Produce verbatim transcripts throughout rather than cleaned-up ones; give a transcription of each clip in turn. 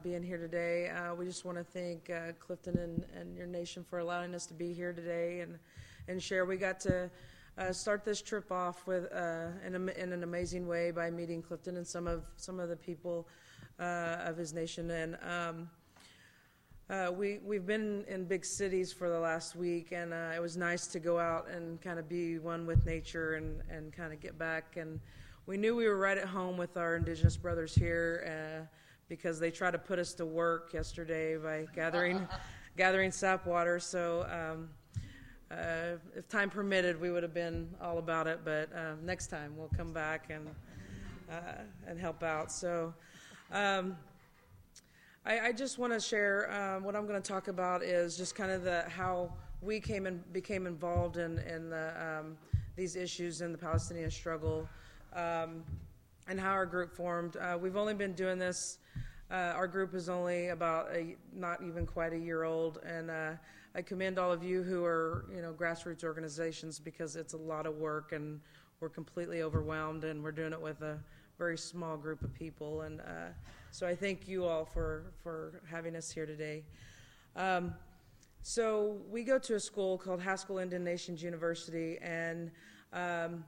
being here today. Uh, we just want to thank uh, Clifton and, and your nation for allowing us to be here today and, and share. We got to uh, start this trip off with uh, in, a, in an amazing way by meeting Clifton and some of some of the people uh, of his nation. And um, uh, we we've been in big cities for the last week, and uh, it was nice to go out and kind of be one with nature and and kind of get back. And we knew we were right at home with our Indigenous brothers here. Uh, because they tried to put us to work yesterday by gathering gathering sap water. So um, uh, if time permitted, we would have been all about it. But uh, next time we'll come back and uh, and help out. So um, I, I just want to share um, what I'm going to talk about is just kind of the how we came and became involved in in the, um, these issues in the Palestinian struggle. Um, and how our group formed. Uh, we've only been doing this, uh, our group is only about a, not even quite a year old, and uh, I commend all of you who are, you know, grassroots organizations because it's a lot of work and we're completely overwhelmed and we're doing it with a very small group of people, and uh, so I thank you all for, for having us here today. Um, so we go to a school called Haskell Indian Nations University, and um,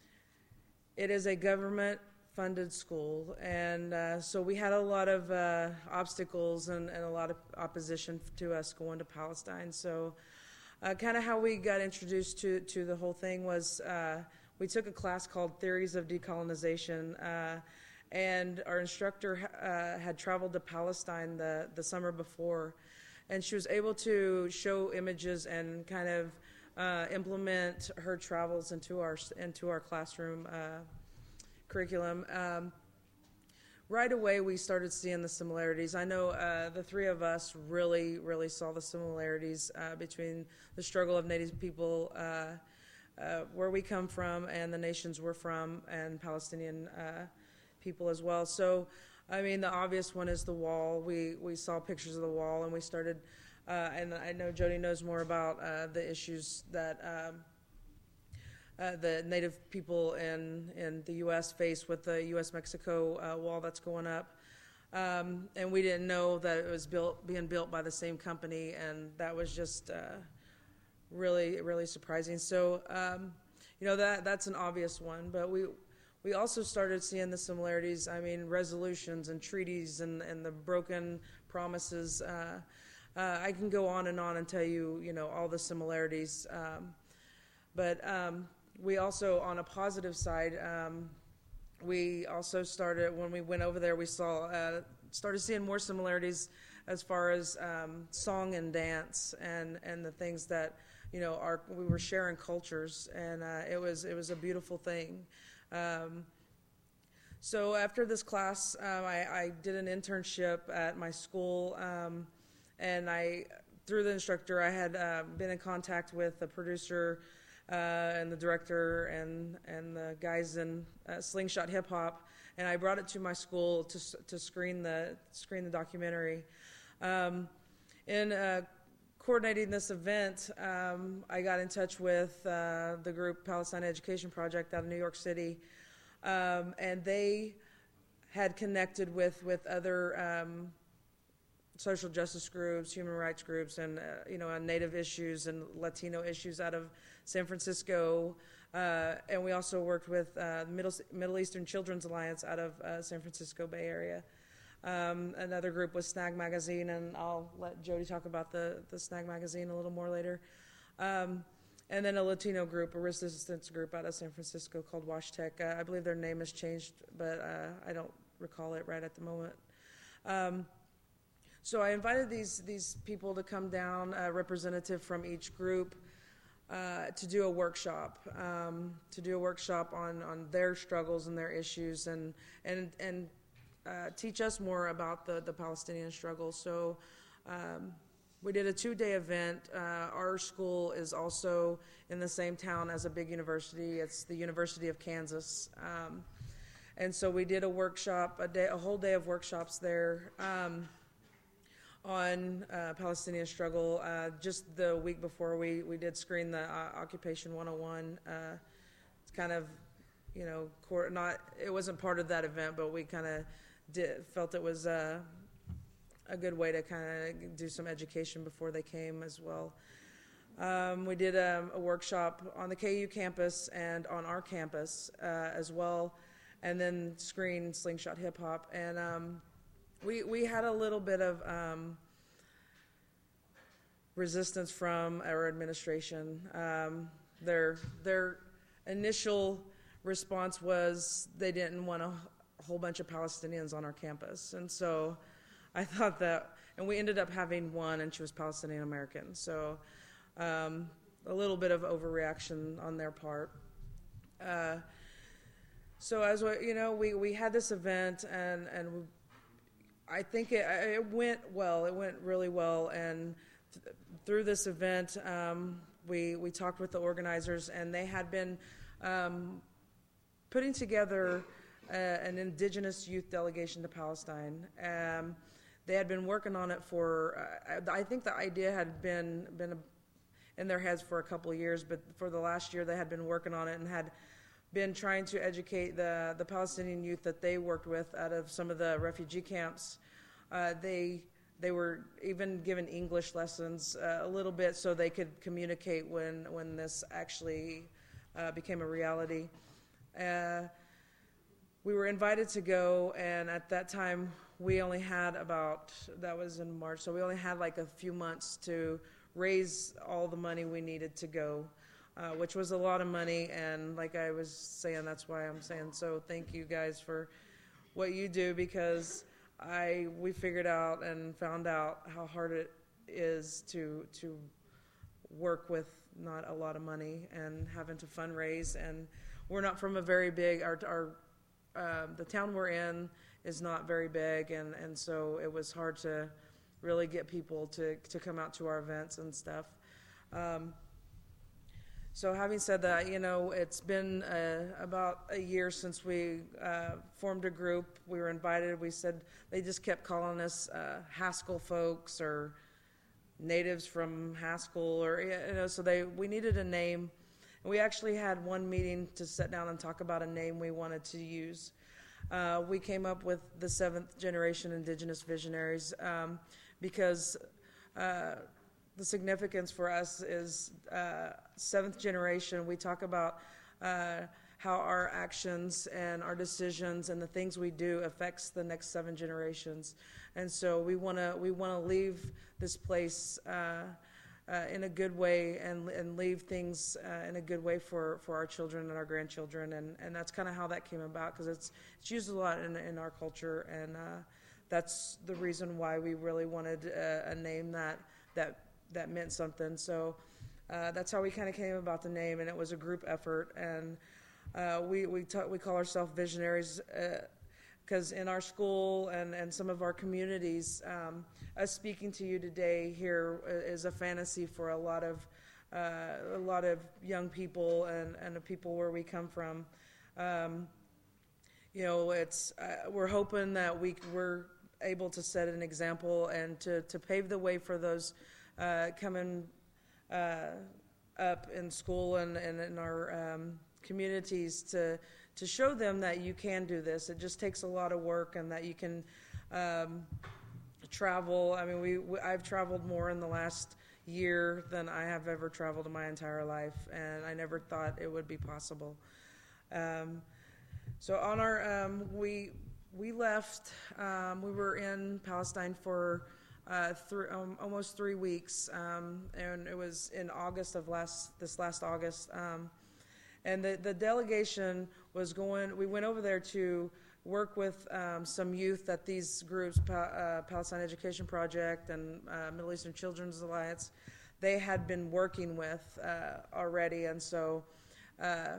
it is a government funded school, and uh, so we had a lot of uh, obstacles and, and a lot of opposition to us going to Palestine. So uh, kind of how we got introduced to, to the whole thing was uh, we took a class called Theories of Decolonization, uh, and our instructor uh, had traveled to Palestine the, the summer before, and she was able to show images and kind of uh, implement her travels into our, into our classroom uh, curriculum. Um, right away we started seeing the similarities. I know uh, the three of us really, really saw the similarities uh, between the struggle of Native people uh, uh, where we come from and the nations we're from, and Palestinian uh, people as well. So, I mean, the obvious one is the wall. We, we saw pictures of the wall, and we started, uh, and I know Jody knows more about uh, the issues that um, Uh, the Native people in, in the U S face with the U S Mexico uh, wall that's going up. Um, and we didn't know that it was built, being built by the same company, and that was just uh, really, really surprising. So, um, you know, that that's an obvious one, but we we also started seeing the similarities. I mean, resolutions and treaties and, and the broken promises. Uh, uh, I can go on and on and tell you, you know, all the similarities. Um, but um, we also, on a positive side, um, we also started, when we went over there, we saw, uh, started seeing more similarities as far as um, song and dance and, and the things that, you know, our, we were sharing cultures, and uh, it was it was a beautiful thing. Um, so after this class, um, I, I did an internship at my school, um, and I, through the instructor, I had uh, been in contact with the producer Uh, and the director and and the guys in uh, Slingshot Hip Hop, and I brought it to my school to to screen the screen the documentary. Um, in uh, coordinating this event, um, I got in touch with uh, the group Palestine Education Project out of New York City, um, and they had connected with with other um, social justice groups, human rights groups, and uh, you know, on Native issues and Latino issues out of San Francisco, uh, and we also worked with uh, the Middle, Middle Eastern Children's Alliance out of uh, San Francisco Bay Area. Um, another group was Snag Magazine, and I'll let Jody talk about the, the Snag Magazine a little more later. Um, and then a Latino group, a risk assistance group out of San Francisco called WashTech. Uh, I believe their name has changed, but uh, I don't recall it right at the moment. Um, so I invited these, these people to come down, a representative from each group, Uh, to do a workshop, um, to do a workshop on, on their struggles and their issues, and and and uh, teach us more about the, the Palestinian struggle. So um, we did a two-day event. Uh, our school is also in the same town as a big university. It's the University of Kansas, um, and so we did a workshop, a day, a whole day of workshops there. Um, on uh, Palestinian struggle. Uh, just the week before, we, we did screen the uh, Occupation one oh one. Uh, it's kind of, you know, not, it wasn't part of that event, but we kind of did, felt it was uh, a good way to kind of do some education before they came as well. Um, we did a, a workshop on the K U campus and on our campus uh, as well, and then screen Slingshot Hip Hop. And um, we we had a little bit of um, resistance from our administration. Um, their their initial response was they didn't want a whole bunch of Palestinians on our campus, and so I thought that, and we ended up having one, and she was Palestinian American. So. Um, a little bit of overreaction on their part. Uh, so as we, you know, we, we had this event, and, and we, I think it, it went well. It went really well, and th- through this event, um, we we talked with the organizers, and they had been um, putting together uh, an indigenous youth delegation to Palestine. Um, they had been working on it for, uh, I think the idea had been been a, in their heads for a couple of years, but for the last year they had been working on it and had been trying to educate the, the Palestinian youth that they worked with out of some of the refugee camps. Uh, they they were even given English lessons uh, a little bit so they could communicate when, when this actually uh, became a reality. Uh, we were invited to go, and at that time we only had about, that was in March, so we only had like a few months to raise all the money we needed to go, uh, which was a lot of money. And like I was saying, that's why I'm saying so thank you guys for what you do, because I we figured out and found out how hard it is to to work with not a lot of money and having to fundraise. And we're not from a very big, our, our uh, the town we're in is not very big, and, and so it was hard to really get people to, to come out to our events and stuff. Um, so having said that, you know, it's been uh, about a year since we uh, formed a group. We were invited. We said, they just kept calling us uh, Haskell folks or natives from Haskell, or, you know, so they we needed a name. And we actually had one meeting to sit down and talk about a name we wanted to use. Uh, we came up with the Seventh Generation Indigenous Visionaries, um, because uh, the significance for us is uh, seventh generation. We talk about uh, how our actions and our decisions and the things we do affects the next seven generations, and so we want to we want to leave this place uh, uh, in a good way, and and leave things uh, in a good way for, for our children and our grandchildren, and, and that's kind of how that came about, because it's it's used a lot in in our culture, and uh, that's the reason why we really wanted a, a name that that that meant something. So uh, that's how we kind of came about the name, and it was a group effort. And uh, we we ta- we call ourselves visionaries because uh, in our school and, and some of our communities, um, us speaking to you today here is a fantasy for a lot of uh, a lot of young people and and the people where we come from. Um, you know, it's uh, we're hoping that we we're able to set an example and to, to pave the way for those uh, coming uh, up in school and, and in our um, communities to to show them that you can do this. It just takes a lot of work, and that you can um, travel. I mean, we, we I've traveled more in the last year than I have ever traveled in my entire life, and I never thought it would be possible. Um, so on our um, we. We left, um, we were in Palestine for uh, th- um, almost three weeks, um, and it was in August of last, this last August. Um, and the, the delegation was going, we went over there to work with um, some youth that these groups, pa- uh, Palestine Education Project and uh, Middle Eastern Children's Alliance, they had been working with uh, already. And so uh,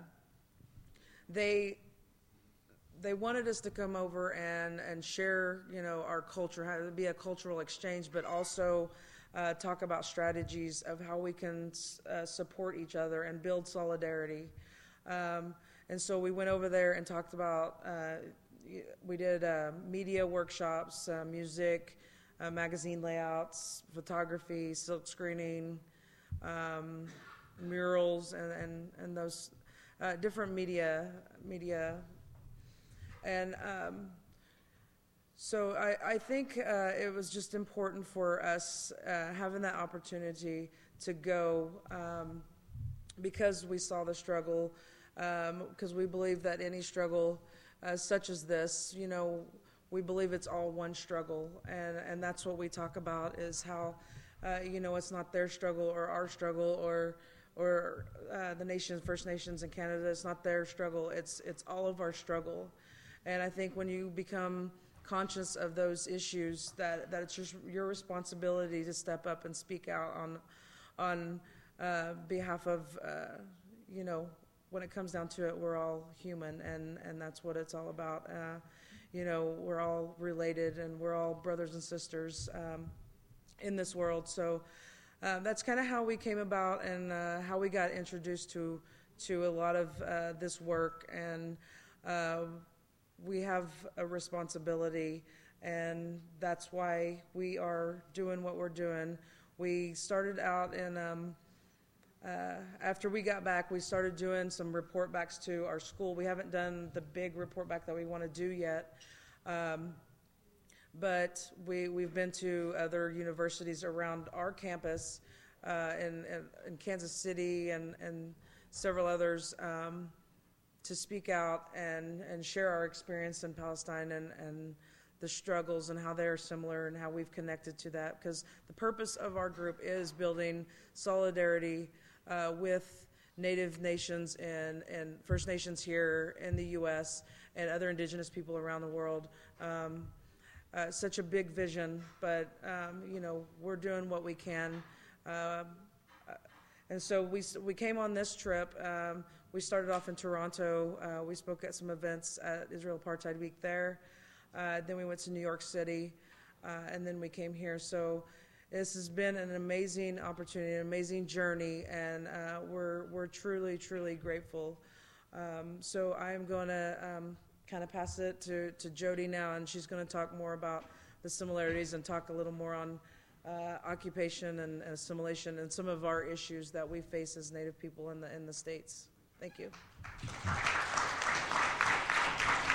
they, they wanted us to come over and, and share, you know, our culture, how to be a cultural exchange, but also uh, talk about strategies of how we can uh, support each other and build solidarity. Um, and so we went over there and talked about, uh, we did uh, media workshops, uh, music, uh, magazine layouts, photography, silk screening, um, murals, and, and, and those uh, different media media. And um, So I, I think uh, it was just important for us uh, having that opportunity to go um, because we saw the struggle, because um, we believe that any struggle uh, such as this, you know, we believe it's all one struggle, and, and that's what we talk about is how, uh, you know, it's not their struggle or our struggle or or uh, the nations, First Nations in Canada, it's not their struggle, it's it's all of our struggle. And I think when you become conscious of those issues, that, that it's just your responsibility to step up and speak out on on uh, behalf of, uh, you know, when it comes down to it, we're all human, and, and that's what it's all about. Uh, you know, we're all related, and we're all brothers and sisters um, in this world. So uh, that's kind of how we came about, and uh, how we got introduced to to a lot of uh, this work. And uh, we have a responsibility, and that's why we are doing what we're doing. We started out in, um, uh, after we got back, we started doing some report backs to our school. We haven't done the big report back that we want to do yet, um, but we, we've been to other universities around our campus uh, in, in, in Kansas City and, and several others, um, to speak out and, and share our experience in Palestine and, and the struggles and how they're similar and how we've connected to that. Because the purpose of our group is building solidarity uh, with Native nations and, and First Nations here in the U S and other indigenous people around the world. Um, uh, such a big vision, but um, you know, we're doing what we can. Uh, and so we, we came on this trip. Um, We started off in Toronto. Uh, we spoke at some events at Israel Apartheid Week there. Uh, then we went to New York City, uh, and then we came here. So this has been an amazing opportunity, an amazing journey, and uh, we're we're truly, truly grateful. Um, so I'm going to um, kind of pass it to, to Jody now, and she's going to talk more about the similarities and talk a little more on uh, occupation and assimilation and some of our issues that we face as Native people in the in the States. Thank you.